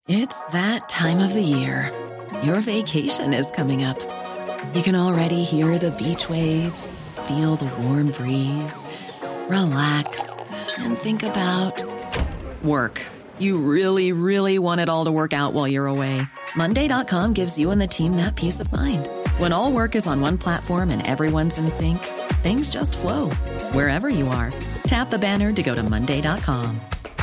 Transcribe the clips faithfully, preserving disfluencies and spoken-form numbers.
It's that time of the year. Your vacation is coming up. You can already hear the beach waves, feel the warm breeze, relax, and think about work. You really, really want it all to work out while you're away. Monday dot com gives you and the team that peace of mind. When all work is on one platform and everyone's in sync, things just flow. Wherever you are, tap the banner to go to Monday dot com.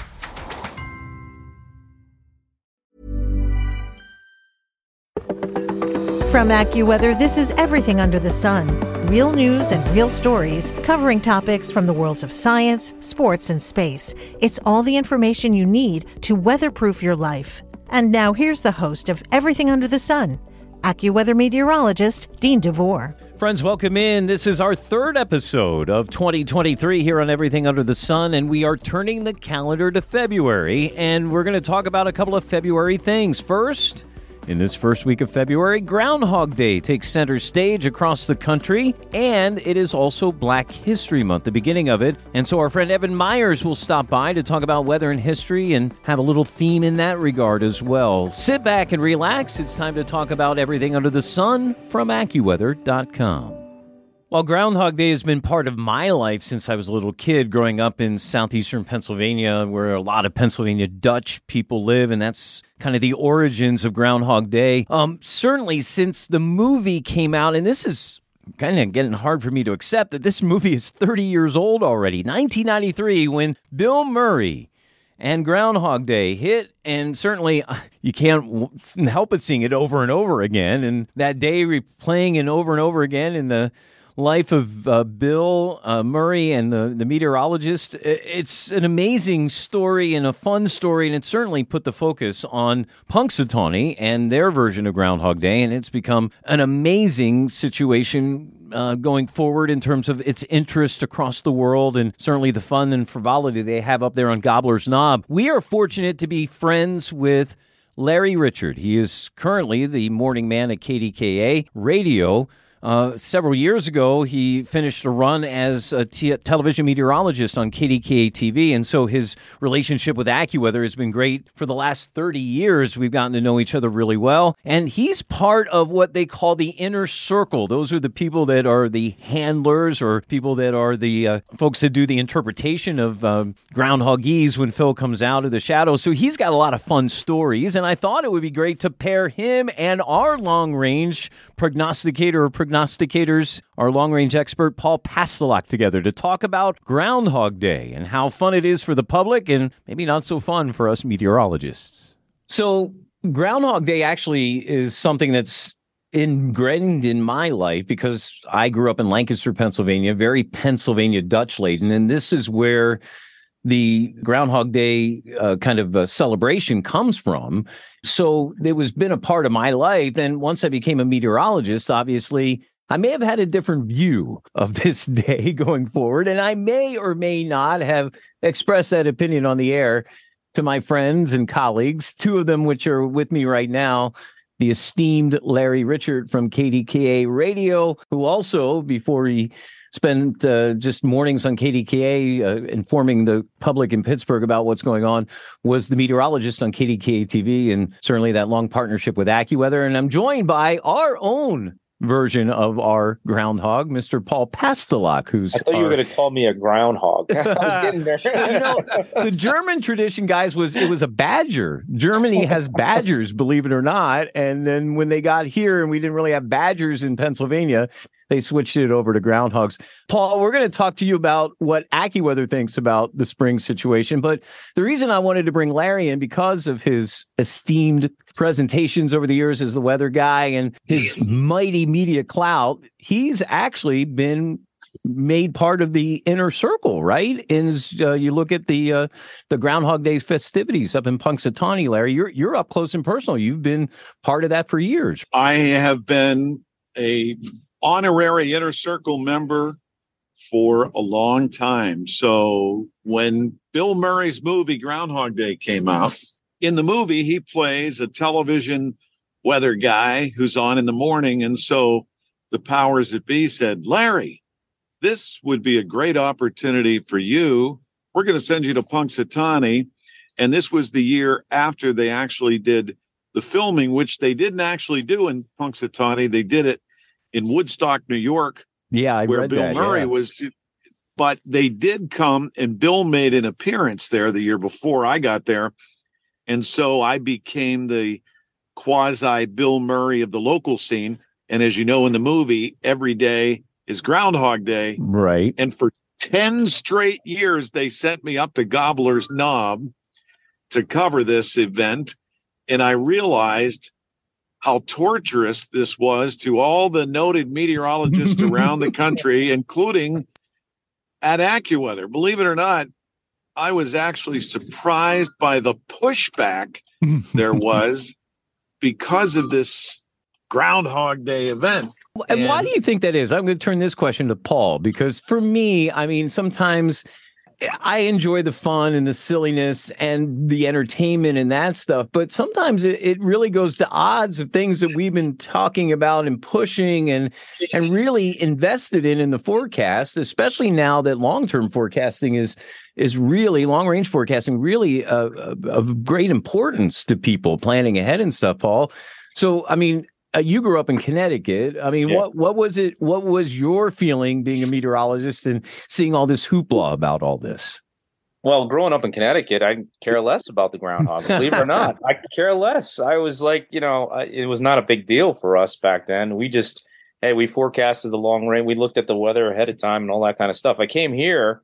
From AccuWeather, this is Everything Under the Sun. Real news and real stories covering topics from the worlds of science, sports, and space. It's all the information you need to weatherproof your life. And now here's the host of Everything Under the Sun, AccuWeather meteorologist Dean DeVore. Friends, welcome in. This is our third episode of twenty twenty-three here on Everything Under the Sun, and we are turning the calendar to February, and we're going to talk about a couple of February things. First, in this first week of February, Groundhog Day takes center stage across the country, and it is also Black History Month, the beginning of it. And so our friend Evan Myers will stop by to talk about weather and history and have a little theme in that regard as well. Sit back and relax. It's time to talk about everything under the sun from AccuWeather dot com. While Groundhog Day has been part of my life since I was a little kid growing up in southeastern Pennsylvania, where a lot of Pennsylvania Dutch people live, and that's kind of the origins of Groundhog Day. Um, certainly since the movie came out, and this is kind of getting hard for me to accept that this movie is thirty years old already, nineteen ninety-three, when Bill Murray and Groundhog Day hit, and certainly you can't help but seeing it over and over again, and that day replaying it over and over again in the life of uh, Bill uh, Murray and the, the meteorologist. It's an amazing story and a fun story, and it certainly put the focus on Punxsutawney and their version of Groundhog Day, and it's become an amazing situation uh, going forward in terms of its interest across the world and certainly the fun and frivolity they have up there on Gobbler's Knob. We are fortunate to be friends with Larry Richert. He is currently the morning man at K D K A Radio. Uh, several years ago, he finished a run as a t- television meteorologist on K D K A T V, and so his relationship with AccuWeather has been great. For the last thirty years, we've gotten to know each other really well, and he's part of what they call the inner circle. Those are the people that are the handlers or people that are the uh, folks that do the interpretation of um, groundhogese when Phil comes out of the shadows. So he's got a lot of fun stories, and I thought it would be great to pair him and our long-range prognosticator or prognosticators, our long-range expert, Paul Pastelok, together to talk about Groundhog Day and how fun it is for the public and maybe not so fun for us meteorologists. So Groundhog Day actually is something that's ingrained in my life because I grew up in Lancaster, Pennsylvania, very Pennsylvania Dutch-laden, and this is where the Groundhog Day uh, kind of uh, celebration comes from. So it was been a part of my life. And once I became a meteorologist, obviously, I may have had a different view of this day going forward. And I may or may not have expressed that opinion on the air to my friends and colleagues, two of them which are with me right now. The esteemed Larry Richert from K D K A Radio, who also, before he spent uh, just mornings on K D K A uh, informing the public in Pittsburgh about what's going on, was the meteorologist on K D K A T V, and certainly that long partnership with AccuWeather. And I'm joined by our own version of our groundhog, Mister Paul Pastelok, who's I thought our... you were going to call me a groundhog. I was getting there. You know, the German tradition, guys, was it was a badger. Germany has badgers, believe it or not. And then when they got here and we didn't really have badgers in Pennsylvania, they switched it over to groundhogs. Paul, we're going to talk to you about what AccuWeather thinks about the spring situation. But the reason I wanted to bring Larry in, because of his esteemed presentations over the years as the weather guy and his mighty media clout, he's actually been made part of the inner circle, right? And as uh, you look at the uh, the Groundhog Day festivities up in Punxsutawney, Larry, you're you're up close and personal. You've been part of that for years. I have been a honorary inner circle member for a long time. So when Bill Murray's movie Groundhog Day came out, in the movie, he plays a television weather guy who's on in the morning. And so the powers that be said, Larry, this would be a great opportunity for you. We're going to send you to Punxsutawney And this was the year after they actually did the filming, which they didn't actually do in Punxsutawney. They did it in Woodstock, New York. Yeah, I where read Bill that, Murray yeah. was. But they did come, and Bill made an appearance there the year before I got there. And so I became the quasi Bill Murray of the local scene. And as you know, in the movie, every day is Groundhog Day. Right. And for ten straight years, they sent me up to Gobbler's Knob to cover this event. And I realized how torturous this was to all the noted meteorologists around the country, including at AccuWeather. Believe it or not, I was actually surprised by the pushback there was because of this Groundhog Day event. And, And why do you think that is? I'm going to turn this question to Paul, because for me, I mean, sometimes I enjoy the fun and the silliness and the entertainment and that stuff, but sometimes it, it really goes to odds of things that we've been talking about and pushing and and really invested in in the forecast, especially now that long-term forecasting is is really long-range forecasting really uh, of great importance to people planning ahead and stuff, Paul. So, I mean, Uh, you grew up in Connecticut. I mean, Yes. what what was it? What was your feeling being a meteorologist and seeing all this hoopla about all this? Well, growing up in Connecticut, I care less about the groundhog. Believe it or not, I could care less. I was like, you know, I, it was not a big deal for us back then. We just, hey, we forecasted the long range. We looked at the weather ahead of time and all that kind of stuff. I came here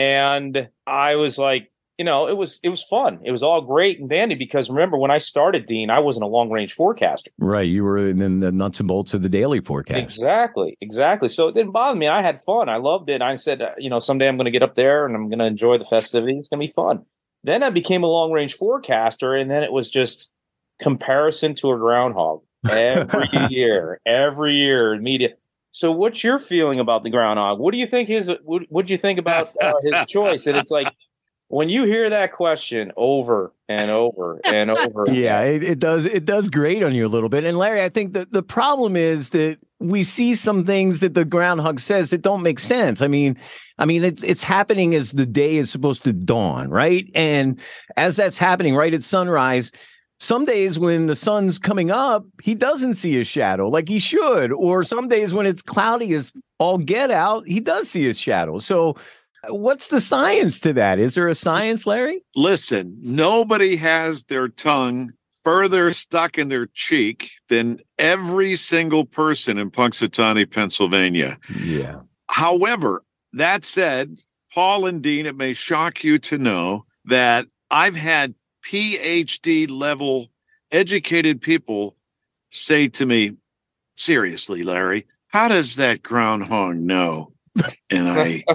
and I was like, you know, it was it was fun. It was all great and dandy because remember when I started, Dean, I wasn't a long range forecaster. Right, you were in the nuts and bolts of the daily forecast. Exactly, exactly. So it didn't bother me. I had fun. I loved it. I said, uh, you know, someday I'm going to get up there and I'm going to enjoy the festivities. It's going to be fun. Then I became a long range forecaster, and then it was just comparison to a groundhog every year, every year in media. So what's your feeling about the groundhog? What do you think his? What what do you think about uh, his choice? And it's like, when you hear that question over and over and over, Yeah, it, it does. It does grate on you a little bit. And Larry, I think that the problem is that we see some things that the groundhog says that don't make sense. I mean, I mean, it's it's happening as the day is supposed to dawn, right? And as that's happening, right at sunrise, some days when the sun's coming up, he doesn't see his shadow like he should. Or some days when it's cloudy as all get out, he does see his shadow. So what's the science to that? Is there a science, Larry? Listen, nobody has their tongue further stuck in their cheek than every single person in Punxsutawney, Pennsylvania. Yeah. However, that said, Paul and Dean, it may shock you to know that I've had P H D level educated people say to me, seriously, Larry, how does that groundhog know? And I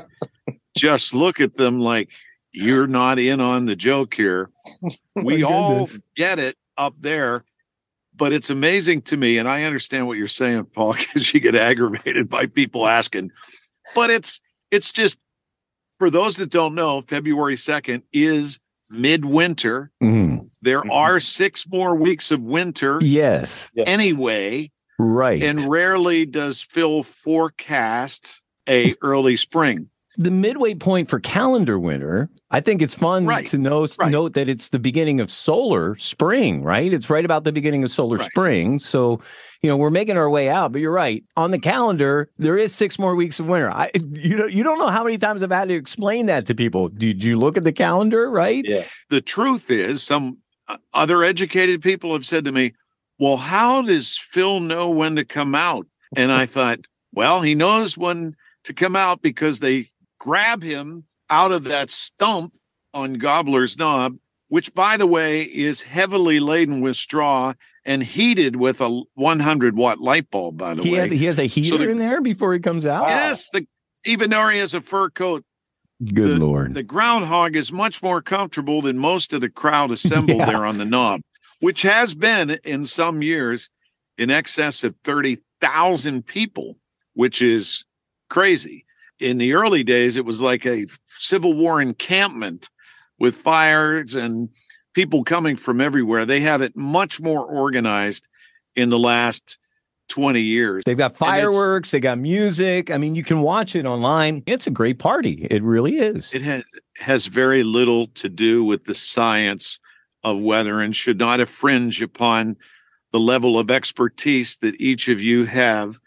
just look at them like, you're not in on the joke here. We all get it up there, but it's amazing to me. And I understand what you're saying, Paul, because you get aggravated by people asking, but it's, it's just, for those that don't know, February second is midwinter. Mm. There are six more weeks of winter. Yes. Anyway. Right. And rarely does Phil forecast a early spring. The midway point for calendar winter, I think it's fun right. to know, right. note that it's the beginning of solar spring, right? It's right about the beginning of solar right. spring. So, you know, we're making our way out, but you're right. On the calendar, there is six more weeks of winter. I, you know, you don't know how many times I've had to explain that to people. Did you look at the calendar, right? Yeah. The truth is, some other educated people have said to me, well, how does Phil know when to come out? And I thought, well, he knows when to come out because they grab him out of that stump on Gobbler's Knob, which, by the way, is heavily laden with straw and heated with a one hundred watt light bulb, by the he way. Has, he has a heater So the, in there before he comes out? Yes, the, even though he has a fur coat. Good the, Lord. The groundhog is much more comfortable than most of the crowd assembled yeah. there on the knob, which has been in some years in excess of thirty thousand people, which is crazy. In the early days, it was like a Civil War encampment with fires and people coming from everywhere. They have it much more organized in the last twenty years. They've got fireworks, they got music. I mean, you can watch it online. It's a great party. It really is. It has, has very little to do with the science of weather and should not infringe upon the level of expertise that each of you have.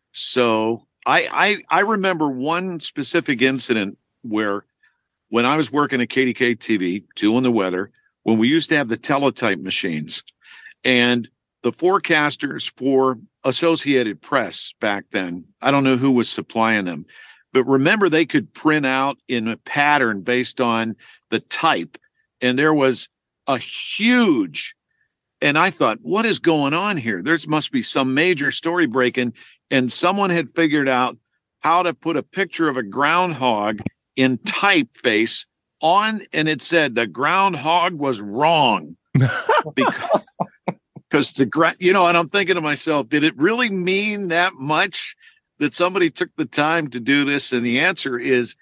So I, I, I remember one specific incident where when I was working at K D K T V doing the weather, when we used to have the teletype machines and the forecasters for Associated Press back then, I don't know who was supplying them, but remember they could print out in a pattern based on the type. And there was a huge, and I thought, what is going on here? There must be some major story breaking. And someone had figured out how to put a picture of a groundhog in typeface on, and it said the groundhog was wrong because, because the you know, and I'm thinking to myself, did it really mean that much that somebody took the time to do this? And the answer is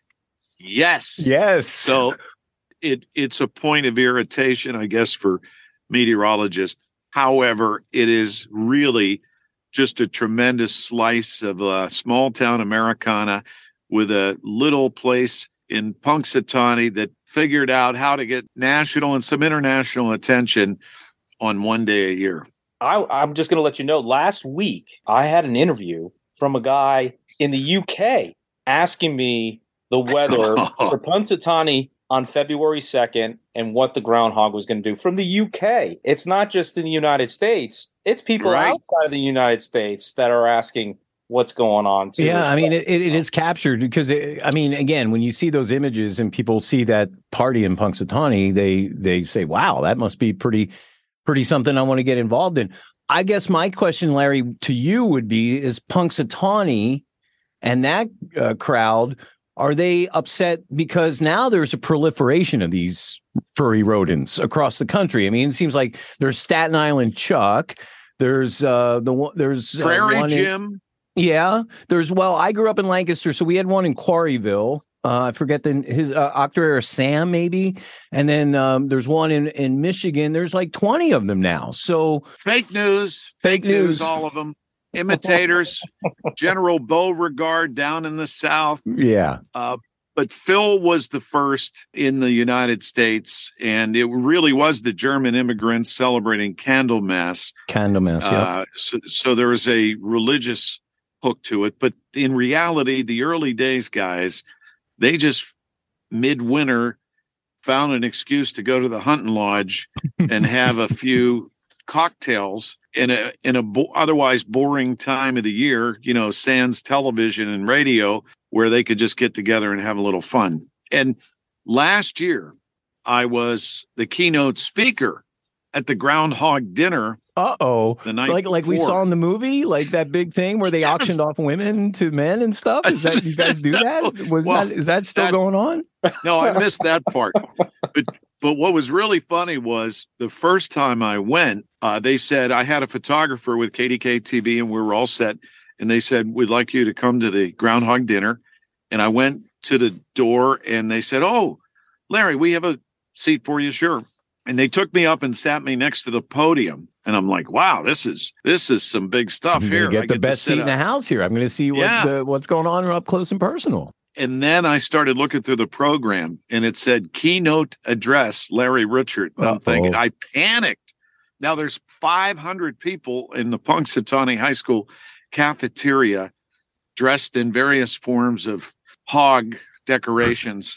yes. Yes. So it it's a point of irritation, I guess, for meteorologists. However, it is really just a tremendous slice of uh, small town Americana with a little place in Punxsutawney that figured out how to get national and some international attention on one day a year. I, I'm just going to let you know, last week, I had an interview from a guy in the U K asking me the weather for Punxsutawney on February second and what the groundhog was going to do from the U K. It's not just in the United States. It's people right. outside of the United States that are asking what's going on too. Yeah, I mean, it, it is captured because, it, I mean, again, when you see those images and people see that party in Punxsutawney, they they say, wow, that must be pretty, pretty something I want to get involved in. I guess my question, Larry, to you would be, is Punxsutawney and that uh, crowd, are they upset because now there's a proliferation of these furry rodents across the country? I mean, it seems like there's Staten Island Chuck, there's uh, the one, there's uh, Prairie one Jim. In, yeah, there's, well, I grew up in Lancaster, so we had one in Quarryville. Uh, I forget the his uh, Octorara Sam maybe, and then um, there's one in in Michigan. There's like twenty of them now. So fake news, fake, fake news, news, all of them. Imitators, General Beauregard down in the South. Yeah. Uh, but Phil was the first in the United States, and it really was the German immigrants celebrating Candlemas. Candlemas, yeah. Uh, so, so there was a religious hook to it. But in reality, the early days, guys, they just midwinter found an excuse to go to the hunting lodge and have a few cocktails in a in a bo- otherwise boring time of the year, you know, sans television and radio, where they could just get together and have a little fun. And last year, I was the keynote speaker at the Groundhog Dinner. Uh-oh. The night like like we saw in the movie, like that big thing where they yes. auctioned off women to men and stuff. Is that, you guys do that? Was well, that is that still that, going on? No, I missed that part. But But what was really funny was the first time I went, uh, they said I had a photographer with K D K T V and we were all set. And they said, we'd like you to come to the Groundhog Dinner. And I went to the door and they said, oh, Larry, we have a seat for you. Sure. And they took me up and sat me next to the podium. And I'm like, wow, this is this is some big stuff I'm here. Get I the get best seat in the house here. I'm going to see what yeah. the, what's going on up close and personal. And then I started looking through the program and it said keynote address, Larry Richert. And I'm thinking, I panicked. Now there's five hundred people in the Punxsutawney High School cafeteria dressed in various forms of hog decorations.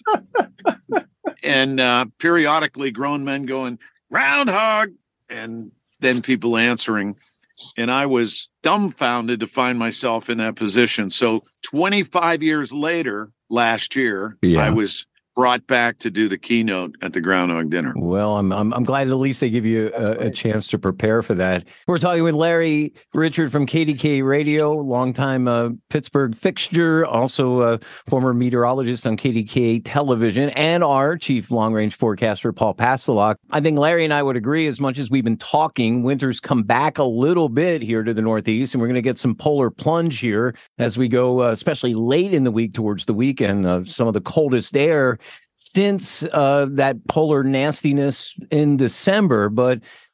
And uh, periodically grown men going, groundhog, and then people answering. And I was dumbfounded to find myself in that position. So twenty-five years later, last year, yeah. I was brought back to do the keynote at the Groundhog Dinner. Well, I'm I'm, I'm glad at least they give you a, a chance to prepare for that. We're talking with Larry Richert from K D K Radio, longtime uh, Pittsburgh fixture, also a former meteorologist on K D K television, and our chief long-range forecaster, Paul Pastelok. I think Larry and I would agree, as much as we've been talking, winter's come back a little bit here to the Northeast, and we're going to get some polar plunge here as we go, uh, especially late in the week towards the weekend. Uh, some of the coldest air since uh, that polar nastiness in December. But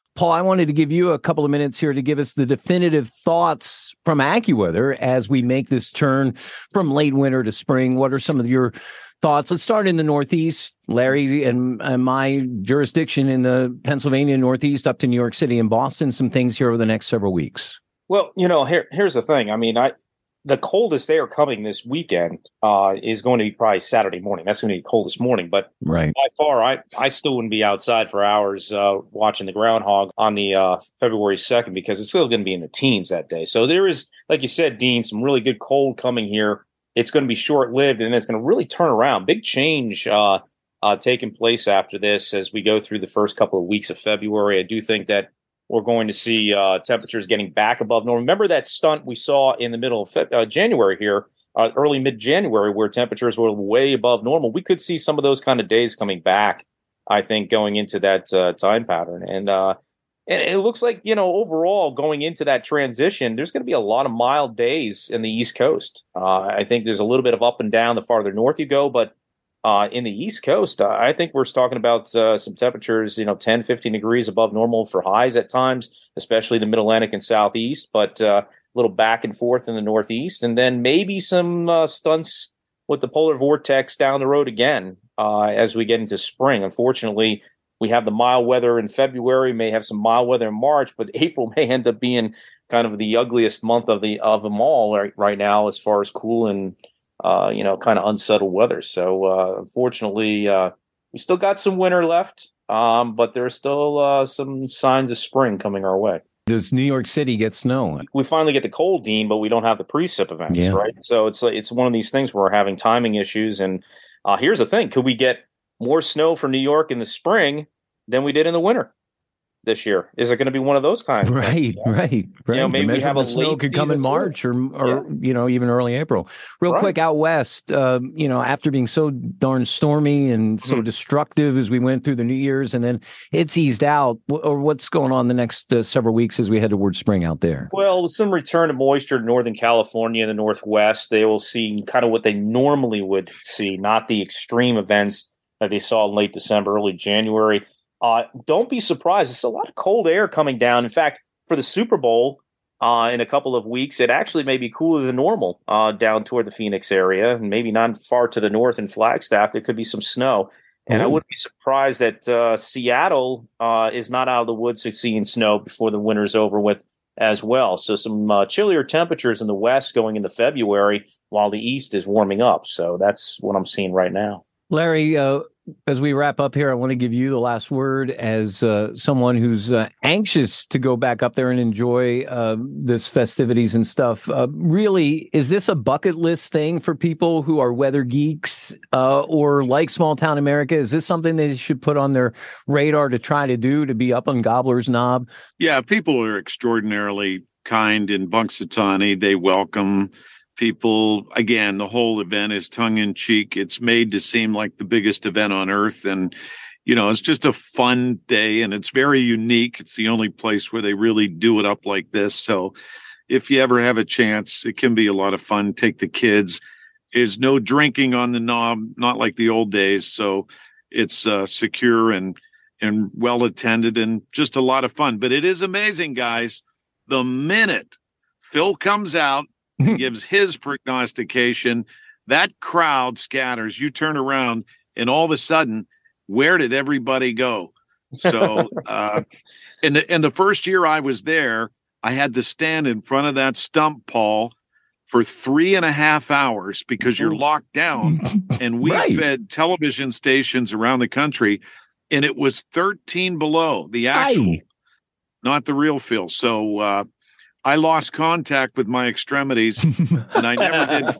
Paul, I wanted to give you a couple of minutes here to give us the definitive thoughts from AccuWeather as we make this turn from late winter to spring. What are some of your thoughts? Let's start in the Northeast, Larry, and, and my jurisdiction in the Pennsylvania Northeast up to New York City and Boston. Some things here over the next several weeks. Well, you know, here, here's the thing. I mean, I the coldest air coming this weekend uh, is going to be probably Saturday morning. That's going to be the coldest morning. But right. by far, I, I still wouldn't be outside for hours uh, watching the groundhog on the uh, February second because it's still going to be in the teens that day. So there is, like you said, Dean, some really good cold coming here. It's going to be short-lived, and it's going to really turn around. Big change uh, uh, taking place after this as we go through the first couple of weeks of February. I do think that we're going to see uh, temperatures getting back above normal. Remember that stunt we saw in the middle of Fe- uh, January here, uh, early mid-January, where temperatures were way above normal. We could see some of those kind of days coming back, I think, going into that uh, time pattern. And, uh, and it looks like, you know, overall, going into that transition, there's going to be a lot of mild days in the East Coast. Uh, I think there's a little bit of up and down the farther north you go, but Uh, in the East Coast, uh, I think we're talking about uh, some temperatures, you know, ten, fifteen degrees above normal for highs at times, especially the Mid-Atlantic and Southeast, but uh, a little back and forth in the Northeast. And then maybe some uh, stunts with the polar vortex down the road again uh, as we get into spring. Unfortunately, we have the mild weather in February, may have some mild weather in March, but April may end up being kind of the ugliest month of the of them all right, right now as far as cool and Uh, you know, kind of unsettled weather. So, uh, unfortunately, uh, we still got some winter left, um, but there's still uh, some signs of spring coming our way. Does New York City get snow? We finally get the cold, Dean, but we don't have the precip events, Yeah. right? So it's it's one of these things where we're having timing issues. And uh, here's the thing: could we get more snow for New York in the spring than we did in the winter this year? Is it going to be one of those kinds? Right, things? right, right. You know, maybe the we have a measurable snow late could come in season March or, or Yeah. you know, even early April. Real Right. quick, out west, uh, you know, after being so darn stormy and so Mhm. destructive as we went through the New Year's, and then it's eased out. W- or what's going on the next uh, several weeks as we head towards spring out there? Well, with some return of moisture to Northern California and the Northwest, they will see kind of what they normally would see, not the extreme events that they saw in late December, early January. Uh, don't be surprised. It's a lot of cold air coming down. In fact, for the Super Bowl uh, in a couple of weeks, it actually may be cooler than normal uh, down toward the Phoenix area, and maybe not far to the north in Flagstaff. There could be some snow. And Ooh. I wouldn't be surprised that uh, Seattle uh, is not out of the woods to seeing snow before the winter's over with as well. So some uh, chillier temperatures in the west going into February while the east is warming up. So that's what I'm seeing right now. Larry, uh, as we wrap up here, I want to give you the last word as uh, someone who's uh, anxious to go back up there and enjoy uh, this festivities and stuff. Uh, really, is this a bucket list thing for people who are weather geeks uh, or like small town America? Is this something they should put on their radar to try to do, to be up on Gobbler's Knob? Yeah, people are extraordinarily kind in Punxsutawney. They welcome people. Again, the whole event is tongue-in-cheek. It's made to seem like the biggest event on earth. And, you know, it's just a fun day, and it's very unique. It's the only place where they really do it up like this. So if you ever have a chance, it can be a lot of fun. Take the kids. There's no drinking on the knob, not like the old days. So it's uh, secure and and well attended and just a lot of fun. But it is amazing, guys. The minute Phil comes out, gives his prognostication, that crowd scatters. You turn around, and all of a sudden, where did everybody go? So, uh, in the in the first year I was there, I had to stand in front of that stump, Paul, for three and a half hours because you're locked down. And we Right. fed television stations around the country, and it was thirteen below the actual, Aye. not the real Phil. So, uh, I lost contact with my extremities, and I never did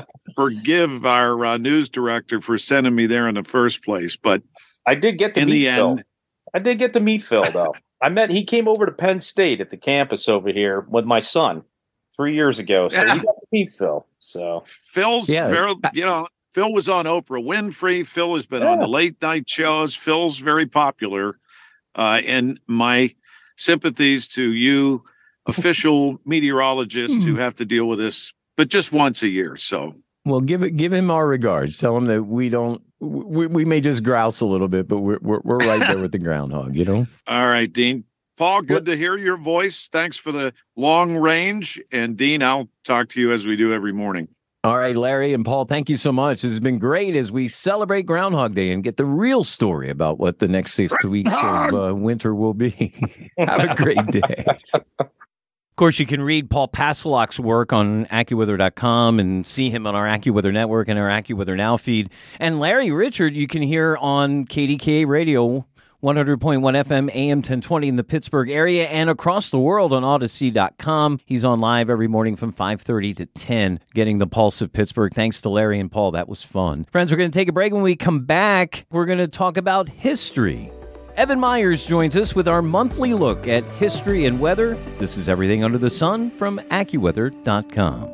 forgive our uh, news director for sending me there in the first place. But I did get to in meet the Phil. end, I did get to meet Phil, though. I met, he came over to Penn State at the campus over here with my son three years ago. So Yeah. we got to meet Phil. So Phil's, Yeah. very, you know, Phil was on Oprah Winfrey. Phil has been on Yeah. the late night shows. Phil's very popular. Uh, and my sympathies to you, official meteorologists who have to deal with this, but just once a year. So, Well, give it, give him our regards. Tell him that we don't, we, we may just grouse a little bit, but we're, we're, we're right there with the groundhog, you know? all right, Dean, Paul, good to hear your voice. Thanks for the long range. And Dean, I'll talk to you as we do every morning. All right, Larry and Paul, thank you so much. This has been great as we celebrate Groundhog Day and get the real story about what the next six weeks of uh, winter will be. Have a great day. Of course, you can read Paul Pastelok's work on AccuWeather dot com and see him on our AccuWeather Network and our AccuWeather Now feed. And Larry Richert, you can hear on K D K A Radio, one hundred point one F M, A M ten twenty in the Pittsburgh area and across the world on Odyssey dot com. He's on live every morning from five thirty to ten, getting the pulse of Pittsburgh. Thanks to Larry and Paul. That was fun. Friends, we're going to take a break. When we come back, we're going to talk about history. Evan Myers joins us with our monthly look at history and weather. This is Everything Under the Sun from AccuWeather dot com.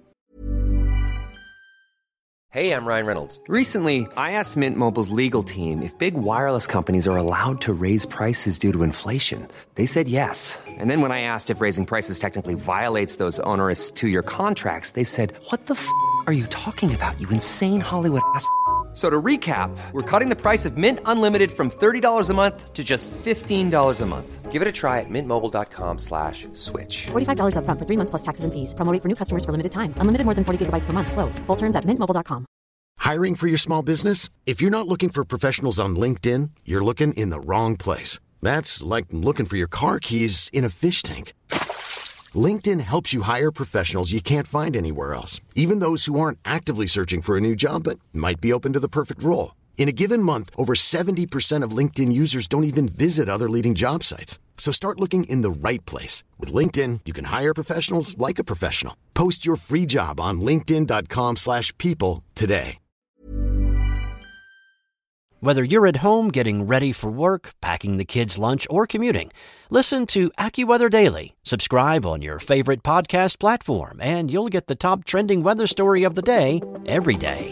Hey, I'm Ryan Reynolds. Recently, I asked Mint Mobile's legal team if big wireless companies are allowed to raise prices due to inflation. They said yes. And then when I asked if raising prices technically violates those onerous two-year contracts, they said, "What the f*** are you talking about, you insane Hollywood ass f- So to recap, we're cutting the price of Mint Unlimited from thirty dollars a month to just fifteen dollars a month. Give it a try at mintmobile.com slash switch. forty-five dollars up front for three months plus taxes and fees. Promo rate for new customers for limited time. Unlimited more than forty gigabytes per month. Slows full terms at mint mobile dot com. Hiring for your small business? If you're not looking for professionals on LinkedIn, you're looking in the wrong place. That's like looking for your car keys in a fish tank. LinkedIn helps you hire professionals you can't find anywhere else, even those who aren't actively searching for a new job but might be open to the perfect role. In a given month, over seventy percent of LinkedIn users don't even visit other leading job sites. So start looking in the right place. With LinkedIn, you can hire professionals like a professional. Post your free job on linkedin.com slash people today. Whether you're at home getting ready for work, packing the kids' lunch, or commuting, listen to AccuWeather Daily. Subscribe on your favorite podcast platform, and you'll get the top trending weather story of the day every day.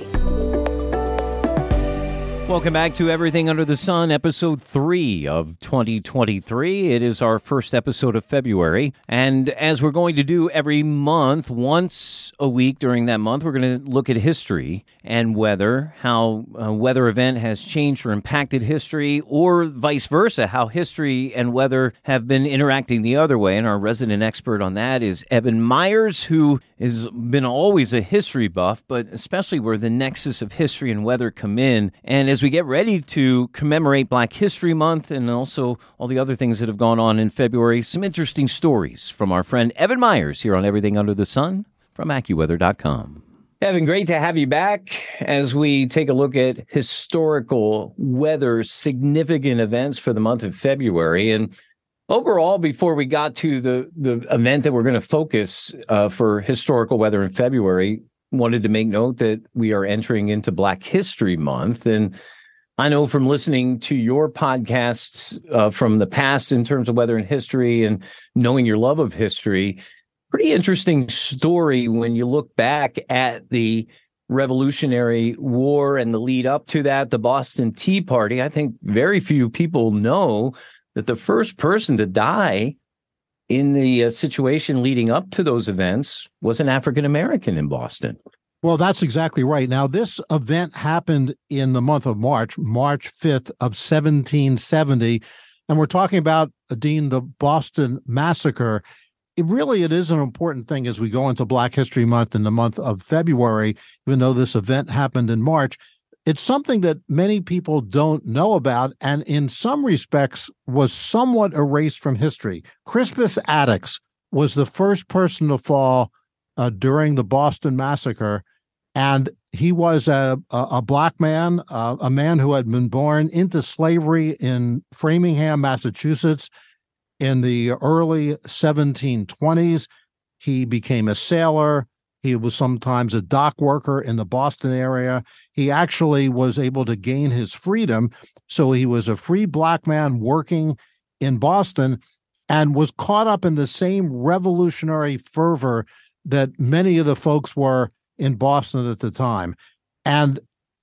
Welcome back to Everything Under the Sun, episode three of twenty twenty-three. It is our first episode of February. And as we're going to do every month, once a week during that month, we're going to look at history and weather, how a weather event has changed or impacted history, or vice versa, how history and weather have been interacting the other way. And our resident expert on that is Evan Myers, who has been always a history buff, but especially where the nexus of history and weather come in. And as we get ready to commemorate Black History Month and also all the other things that have gone on in February, some interesting stories from our friend Evan Myers here on Everything Under the Sun from AccuWeather dot com. Evan, great to have you back as we take a look at historical weather significant events for the month of February. And overall, before we got to the, the event that we're going to focus uh, for historical weather in February, wanted to make note that we are entering into Black History Month. And I know from listening to your podcasts uh, from the past in terms of weather and history and knowing your love of history, pretty interesting story when you look back at the Revolutionary War and the lead up to that, the Boston Tea Party. I think very few people know that the first person to die in the uh, situation leading up to those events was an African-American in Boston. Well, that's exactly right. Now, this event happened in the month of March, March fifth of seventeen seventy. And we're talking about, uh, Dean, the Boston Massacre. It really, it is an important thing as we go into Black History Month in the month of February, even though this event happened in March. It's something that many people don't know about, and in some respects was somewhat erased from history. Crispus Attucks was the first person to fall uh, during the Boston Massacre, and he was a, a, a black man, uh, a man who had been born into slavery in Framingham, Massachusetts in the early seventeen twenties. He became a sailor. He was sometimes a dock worker in the Boston area. He actually was able to gain his freedom. So he was a free black man working in Boston and was caught up in the same revolutionary fervor that many of the folks were in Boston at the time. And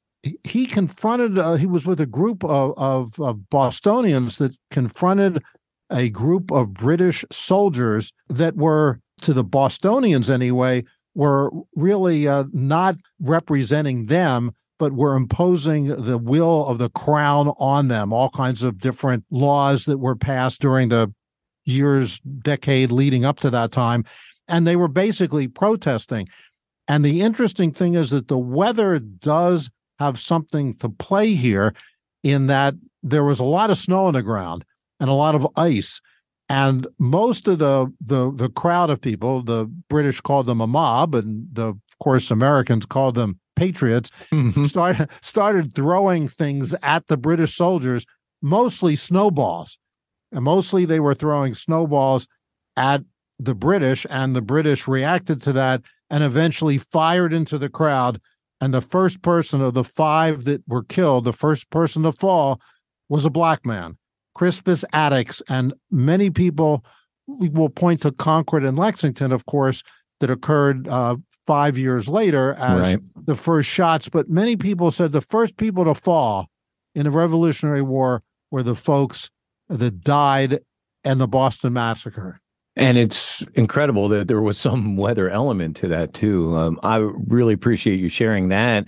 he confronted, uh, he was with a group of, of, of Bostonians that confronted a group of British soldiers that were, to the Bostonians anyway, were really uh, not representing them, but were imposing the will of the crown on them. All kinds of different laws that were passed during the years, decade leading up to that time. And they were basically protesting. And the interesting thing is that the weather does have something to play here, in that there was a lot of snow on the ground and a lot of ice. And most of the, the, the crowd of people, the British called them a mob, and the, of course, Americans called them patriots, mm-hmm. started, started throwing things at the British soldiers, mostly snowballs. And mostly they were throwing snowballs at the British, and the British reacted to that and eventually fired into the crowd. And the first person of the five that were killed, the first person to fall, was a black man, Crispus Attucks. And many people will point to Concord and Lexington, of course, that occurred uh, five years later as right. the first shots. But many people said the first people to fall in the Revolutionary War were the folks that died in the Boston Massacre. And it's incredible that there was some weather element to that, too. Um, I really appreciate you sharing that.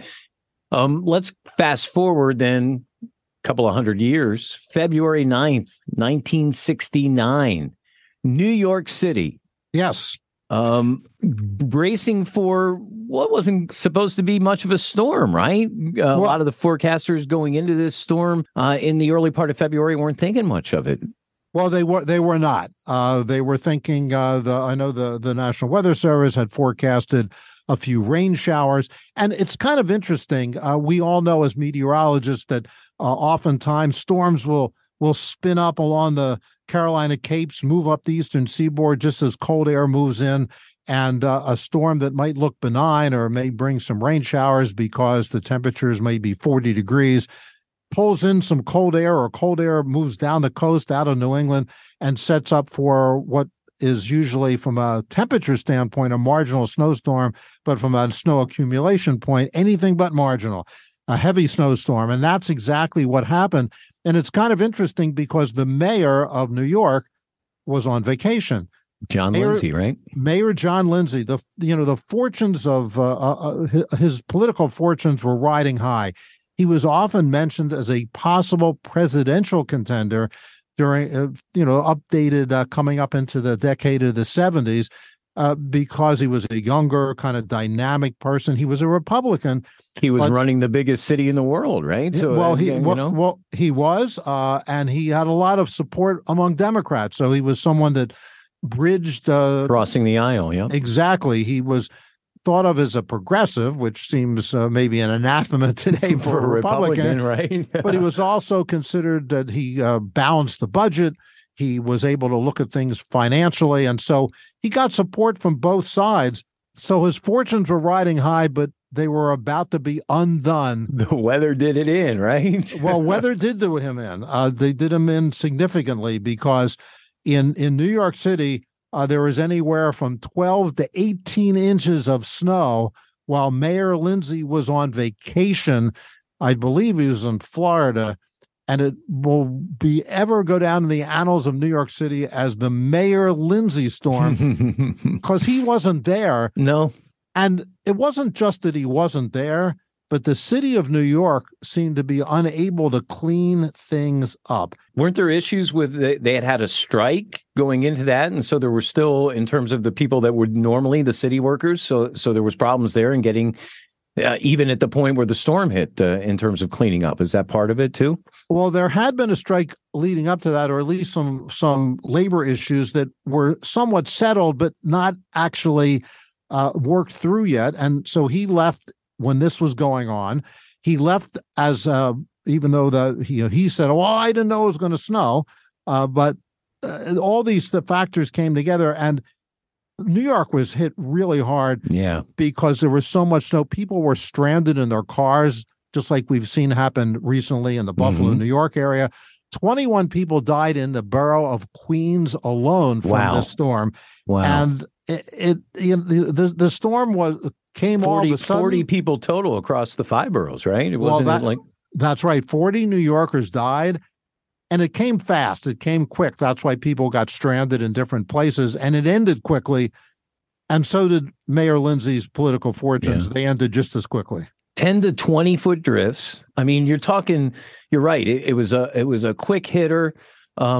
Um, let's fast forward then a couple of hundred years. February ninth, nineteen sixty-nine, New York City. Yes. Um, bracing for what wasn't supposed to be much of a storm, right? Uh, well, a lot of the forecasters going into this storm uh, in the early part of February weren't thinking much of it. Well, they were they were not. Uh, they were thinking. Uh, the I know the the National Weather Service had forecasted a few rain showers, and it's kind of interesting. Uh, we all know as meteorologists that uh, oftentimes storms will will spin up along the Carolina Capes, move up the eastern seaboard just as cold air moves in, and uh, a storm that might look benign or may bring some rain showers because the temperatures may be forty degrees. Pulls in some cold air, or cold air moves down the coast out of New England and sets up for what is usually, from a temperature standpoint, a marginal snowstorm, but from a snow accumulation point, anything but marginal, a heavy snowstorm. And that's exactly what happened. And it's kind of interesting because the mayor of New York was on vacation. John Mayor, Lindsay, right? Mayor John Lindsay. The you know the fortunes of uh, uh, his, his political fortunes were riding high. He was often mentioned as a possible presidential contender during, uh, you know, updated uh, coming up into the decade of the seventies uh, because he was a younger, kind of dynamic person. He was a Republican. He was but, running the biggest city in the world, right? So, well, he you well, know? well he was, uh, and he had a lot of support among Democrats. So he was someone that bridged uh, crossing the aisle. Yeah, exactly. He was thought of as a progressive, which seems uh, maybe an anathema today for, for a Republican, Republican right? But he was also considered that he uh, balanced the budget. He was able to look at things financially. And so he got support from both sides. So his fortunes were riding high, but they were about to be undone. The weather did it in, right? Well, weather did do him in. Uh, they did him in significantly because in, in New York City, Uh, there was anywhere from twelve to eighteen inches of snow while Mayor Lindsay was on vacation. I believe he was in Florida, and it will be ever go down in the annals of New York City as the Mayor Lindsay storm because he wasn't there. No. And it wasn't just that he wasn't there, but the city of New York seemed to be unable to clean things up. Weren't there issues with, they, they had had a strike going into that, and so there were still, in terms of the people that would normally, the city workers, so so there was problems there in getting, uh, even at the point where the storm hit, uh, in terms of cleaning up. Is that part of it too? Well, there had been a strike leading up to that, or at least some some labor issues that were somewhat settled, but not actually uh, worked through yet. And so he left when this was going on. He left as, uh, even though the he, he said, oh, I didn't know it was going to snow. Uh, but uh, all these the factors came together, and New York was hit really hard. Yeah, because there was so much snow. People were stranded in their cars, just like we've seen happen recently in the Buffalo, mm-hmm. New York area. twenty-one people died in the borough of Queens alone from wow. the storm. Wow. And it, it you know, the, the storm was came forty, all of a sudden. forty people total across the five boroughs, right? It wasn't well, that, like that's right. forty New Yorkers died, and it came fast. It came quick. That's why people got stranded in different places, and it ended quickly. And so did Mayor Lindsay's political fortunes. Yeah. They ended just as quickly. ten to twenty foot drifts. I mean, you're talking, you're right. It, it was a, it was a quick hitter. Um,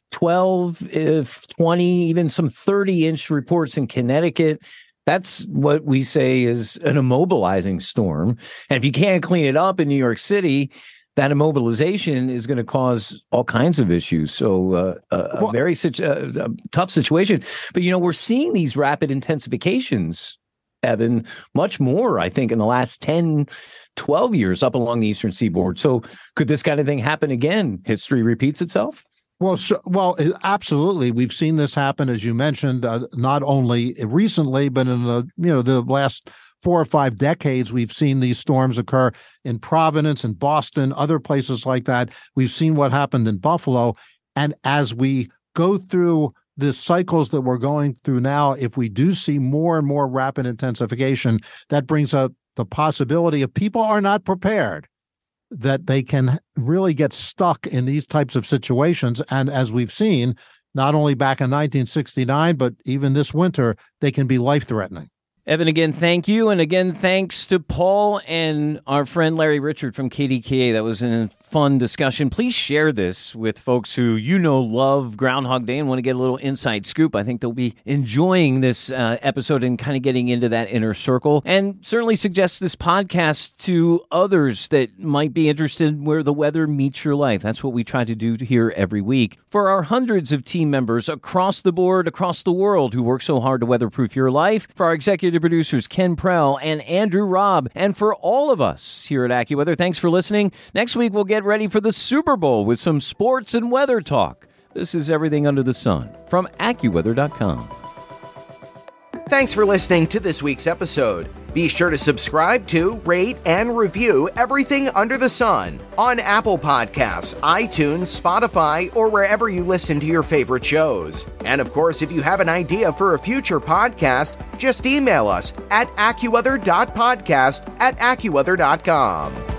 twelve, if twenty, even some thirty inch reports in Connecticut. That's what we say is an immobilizing storm. And if you can't clean it up in New York City, that immobilization is going to cause all kinds of issues. So uh, a, a well, very situ- uh, a tough situation. But, you know, we're seeing these rapid intensifications, Evan, much more, I think, in the last ten, twelve years up along the Eastern Seaboard. So could this kind of thing happen again? History repeats itself? Well, so, well, absolutely. We've seen this happen, as you mentioned, uh, not only recently, but in the you know the last four or five decades. We've seen these storms occur in Providence and Boston, other places like that. We've seen what happened in Buffalo, and as we go through the cycles that we're going through now, if we do see more and more rapid intensification, that brings up the possibility if people are not prepared, that they can really get stuck in these types of situations. And as we've seen, not only back in nineteen sixty-nine, but even this winter, they can be life-threatening. Evan, again, thank you. And again, thanks to Paul and our friend Larry Richert from K D K A. That was a fun discussion. Please share this with folks who you know love Groundhog Day and want to get a little inside scoop. I think they'll be enjoying this uh, episode and kind of getting into that inner circle. And certainly suggest this podcast to others that might be interested in where the weather meets your life. That's what we try to do here every week. For our hundreds of team members across the board, across the world, who work so hard to weatherproof your life, for our executive producers Ken Prell and Andrew Robb, and for all of us here at AccuWeather, thanks for listening. Next week, we'll get ready for the Super Bowl with some sports and weather talk. This is Everything Under the Sun from AccuWeather dot com. Thanks for listening to this week's episode. Be sure to subscribe to, rate, and review Everything Under the Sun on Apple Podcasts, iTunes, Spotify, or wherever you listen to your favorite shows. And of course, if you have an idea for a future podcast, just email us at AccuWeather dot podcast at AccuWeather dot com.